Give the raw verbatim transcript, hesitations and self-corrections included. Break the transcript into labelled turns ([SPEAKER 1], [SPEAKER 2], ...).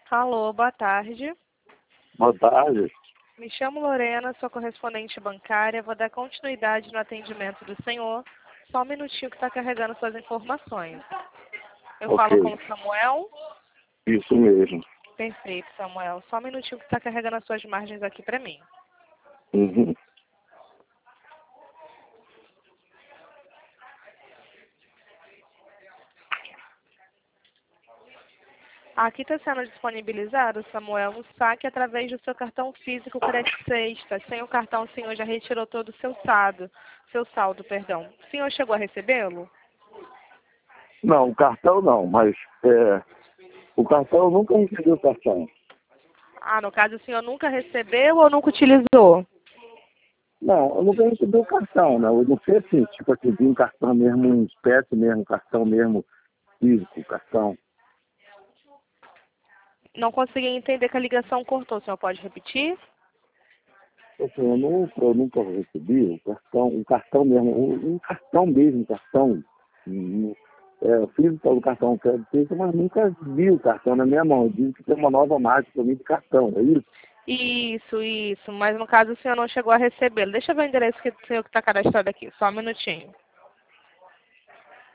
[SPEAKER 1] Alô, boa tarde.
[SPEAKER 2] Boa tarde.
[SPEAKER 1] Me chamo Lorena, sou correspondente bancária. Vou dar continuidade no atendimento do senhor. Só um minutinho que está carregando suas informações. Eu
[SPEAKER 2] Ok.
[SPEAKER 1] falo com o Samuel?
[SPEAKER 2] Isso mesmo.
[SPEAKER 1] Perfeito, Samuel. Só um minutinho que está carregando as suas margens aqui para mim.
[SPEAKER 2] Uhum.
[SPEAKER 1] Aqui está sendo disponibilizado, Samuel, um saque através do seu cartão físico crédito sexta. Sem o cartão, o senhor já retirou todo o seu saldo. Seu saldo, perdão. O senhor chegou a recebê-lo?
[SPEAKER 2] Não, o cartão não, mas é, o cartão eu nunca recebi o cartão.
[SPEAKER 1] Ah, no caso, o senhor nunca recebeu ou nunca utilizou?
[SPEAKER 2] Não, eu nunca recebi o cartão, né? Eu não sei assim, tipo assim, um cartão mesmo em espécie mesmo, cartão mesmo físico, cartão.
[SPEAKER 1] Não consegui entender que a ligação cortou. O senhor pode repetir?
[SPEAKER 2] Assim, eu nunca, eu nunca recebi o cartão, um cartão mesmo, um, um cartão mesmo, um cartão. Um, é, eu fiz o cartão crédito, mas nunca vi o cartão na minha mão. Diz que tem uma nova máquina para mim de cartão, é isso?
[SPEAKER 1] Isso, isso. Mas no caso o senhor não chegou a recebê-lo. Deixa eu ver o endereço que o senhor que está cadastrado aqui. Só um minutinho.